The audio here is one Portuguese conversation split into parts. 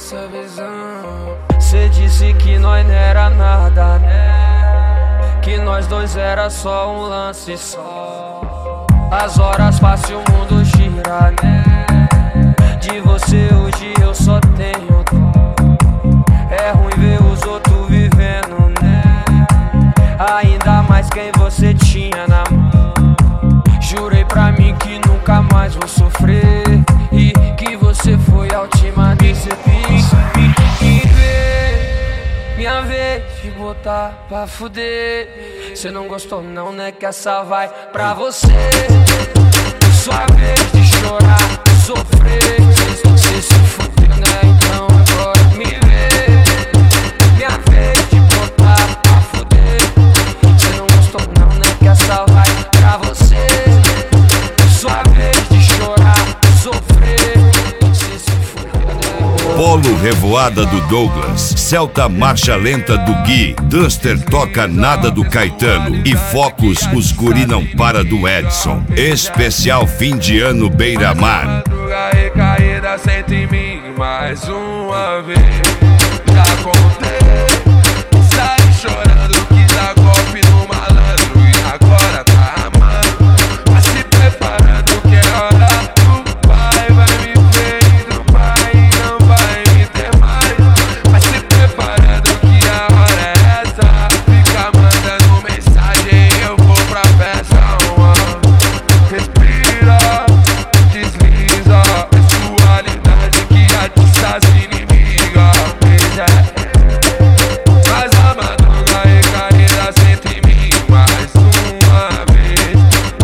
essa visão. Cê disse que nós não era nada, né? Que nós dois era só um lance só. As horas passam e o mundo gira, né? De você hoje eu só tenho dó. É ruim ver os outros vivendo, né? Ainda mais quem você tinha na mão. Jurei pra mim que nunca mais vou sofrer e que você foi a última decepção. Minha vez de botar pra fuder. Cê não gostou não, né? Que essa vai pra você. Sua vez de chorar, sofrer. Cê se fudeu, né? Então agora me vê. Minha vez de botar pra fuder. Cê não gostou não, né? Que essa vai pra você. Sua vez de chorar, sofrer. Cê se fudeu, né? Polo Revoada do Douglas, Celta Marcha Lenta do Gui, Duster Toca Nada do Caetano e Focus Os Guri Não Para do Edson. Especial fim de ano Beira-Mar. Madruga recaída, senta em mim mais uma vez. Já contei, saí chorando, quis dar golpe no malandro e agora tá amando. Mas se preparando que é hora do pai, vai me ver do pai e não vai me ter mais. Mas se preparando que a hora é essa, fica mandando mensagem, eu vou pra festa. Respira, desliza, é sua realidade que atiça as inimigas. Mas a madruga recaída senta em mim mais uma vez.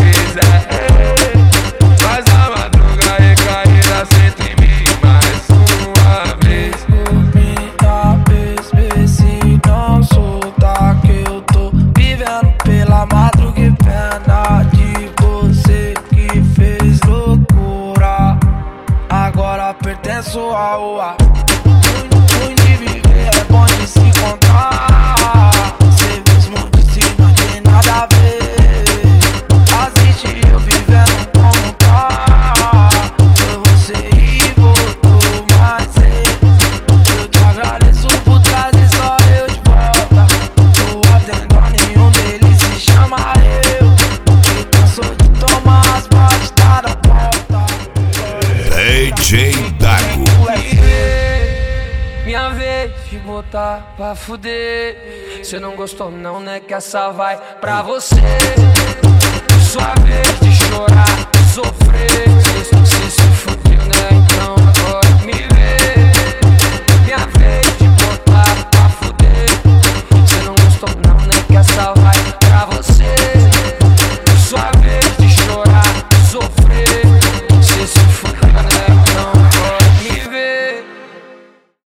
Mas a madruga recaída senta em mim mais uma vez. Minha vez, se não soltar que eu tô vivendo pela madruga e pena de você que fez loucura. Agora pertenço ao ar. Ruim de viver é bom de se encontrar. Cê mesmo disse não tem nada a ver. Assiste eu vivendo como tá. Foi você e voltou mais cedo. Eu te agradeço por trazer só eu de volta. Tô atendo a nenhum deles se chama eu. Que cansou de tomar as batidas da porta. DJ Dago. Minha vez de botar pra fuder. Cê não gostou não, né? Que essa vai pra você. Sua vez de